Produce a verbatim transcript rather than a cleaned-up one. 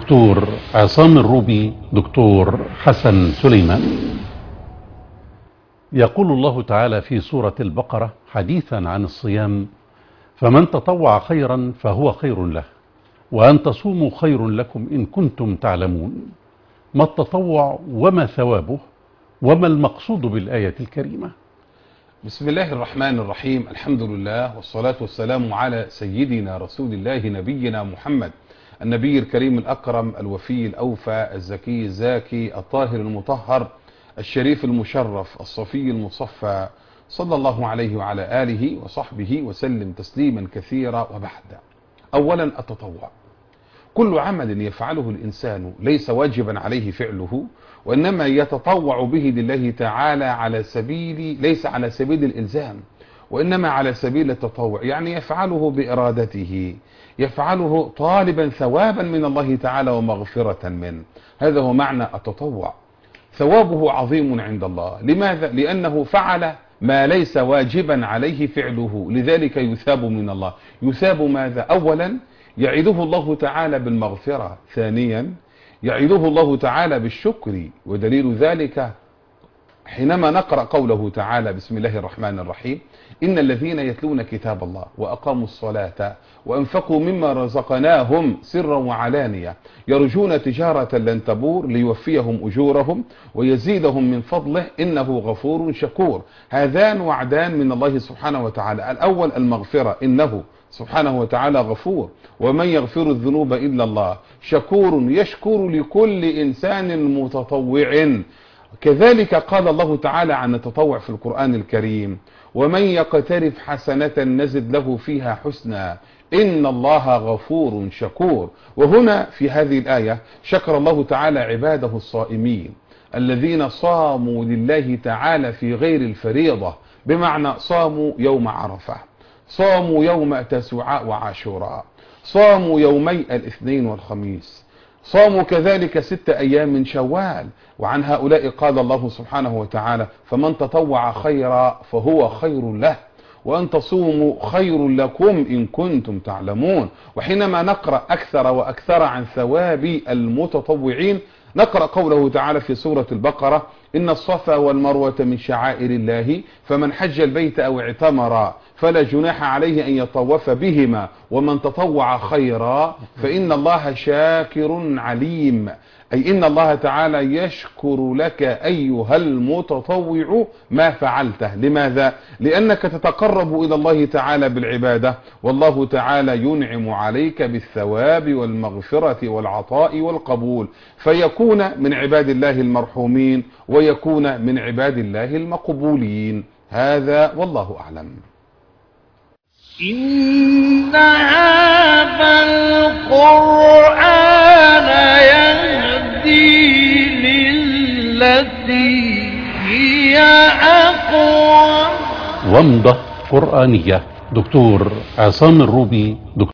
دكتور عصام الروبي، دكتور حسن سليمان. يقول الله تعالى في سورة البقرة حديثا عن الصيام: فمن تطوع خيرا فهو خير له، وأن تصوموا خير لكم إن كنتم تعلمون. ما التطوع وما ثوابه وما المقصود بالآية الكريمة؟ بسم الله الرحمن الرحيم. الحمد لله والصلاة والسلام على سيدنا رسول الله نبينا محمد، النبي الكريم الأكرم الوفي الأوفى الزكي الزاكي الطاهر المطهر الشريف المشرف الصفي المصفى، صلى الله عليه وعلى آله وصحبه وسلم تسليما كثيرا. وبعد، أولا التطوع كل عمل يفعله الإنسان ليس واجبا عليه فعله، وإنما يتطوع به لله تعالى على سبيل ليس على سبيل الإلزام، وإنما على سبيل التطوع، يعني يفعله بإرادته، يفعله طالبا ثوابا من الله تعالى ومغفرة منه. هذا هو معنى التطوع. ثوابه عظيم عند الله. لماذا؟ لأنه فعل ما ليس واجبا عليه فعله، لذلك يثاب من الله. يثاب ماذا؟ أولا يعده الله تعالى بالمغفرة، ثانيا يعده الله تعالى بالشكر، ودليل ذلك حينما نقرأ قوله تعالى: بسم الله الرحمن الرحيم، إن الذين يتلون كتاب الله وأقاموا الصلاة وأنفقوا مما رزقناهم سرا وعلانية يرجون تجارة لن تبور ليوفيهم أجورهم ويزيدهم من فضله إنه غفور شكور. هذان وعدان من الله سبحانه وتعالى. الأول المغفرة، إنه سبحانه وتعالى غفور، ومن يغفر الذنوب إلا الله، شكور يشكر لكل إنسان متطوع. كذلك قال الله تعالى عن التطوع في القرآن الكريم: ومن يقترف حسنة نزد له فيها حسنا إن الله غفور شكور. وهنا في هذه الآية شكر الله تعالى عباده الصائمين الذين صاموا لله تعالى في غير الفريضة، بمعنى صاموا يوم عرفة، صاموا يوم تسوعاء وعاشوراء، صاموا يومي الاثنين والخميس، صاموا كذلك ست أيام من شوال. وعن هؤلاء قال الله سبحانه وتعالى: فمن تطوع خيرا فهو خير له، وأن تصوموا خير لكم إن كنتم تعلمون. وحينما نقرأ أكثر وأكثر عن ثواب المتطوعين نقرأ قوله تعالى في سورة البقرة: إن الصفا والمروة من شعائر الله فمن حج البيت أو اعتمر فلا جناح عليه أن يطوف بهما ومن تطوع خيرا فإن الله شاكر عليم. أي إن الله تعالى يشكر لك أيها المتطوع ما فعلته. لماذا؟ لأنك تتقرب إلى الله تعالى بالعبادة، والله تعالى ينعم عليك بالثواب والمغفرة والعطاء والقبول، فيكون من عباد الله المرحومين ويكون من عباد الله المقبولين. هذا والله أعلم. إن هذا القرآن يهدي للتي هي أقوم. ومضة قرآنية، دكتور عصام الروبي، دكتور